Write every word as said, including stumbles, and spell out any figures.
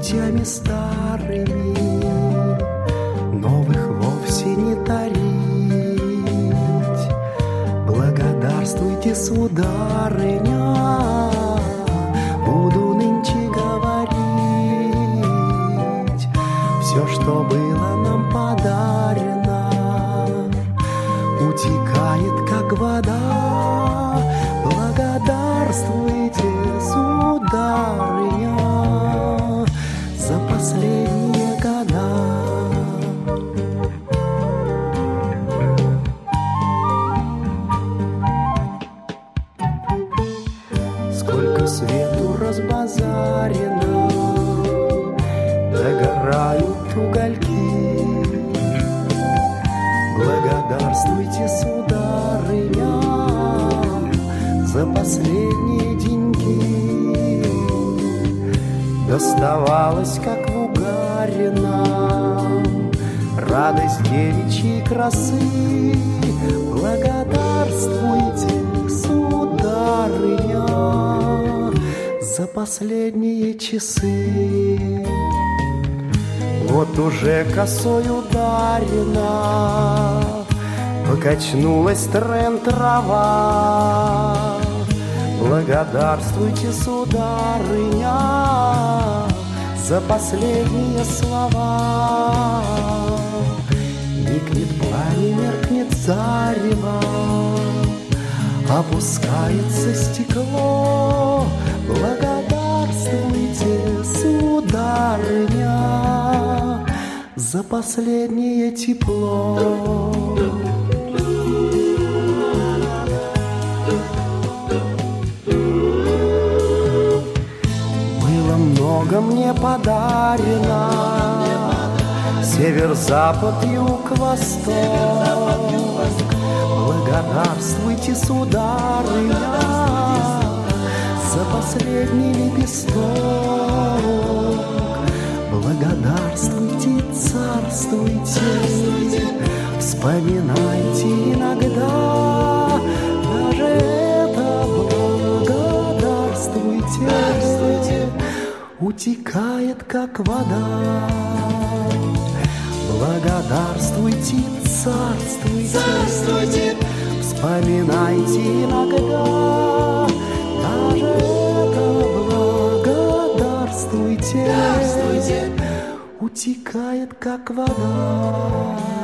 путями старыми, новых вовсе не тарить. Благодарствуйте, сударыня, буду нынче говорить. Все, что было нам подарено, утекает, как вода. Благодарствуйте, сударыня, за последние года. Сколько свету разбазарено, догорают угольки. Благодарствуйте, сударыня, за последние деньги. Доставалось, как в угаре нам, радость девичьей красы. Благодарствуйте, сударыня, за последние часы. Вот уже косой ударена, покачнулась трен-трава. Благодарствуйте, сударыня, за последние слова. Никнет пламя, меркнет зарево, опускается стекло. Благодарствуйте, сударыня, за последнее тепло. Было много мне подарено, север-запад, юг-восток. Благодарствуйте, сударыня, за последний лепесток. Благодарствуйте, царствуйте, вспоминайте иногда даже это. Благодарствуйте, утекает, как вода. Благодарствуйте, царствуйте, царствуйте, вспоминайте иногда даже это. Благодарствуйте, утекает, как вода.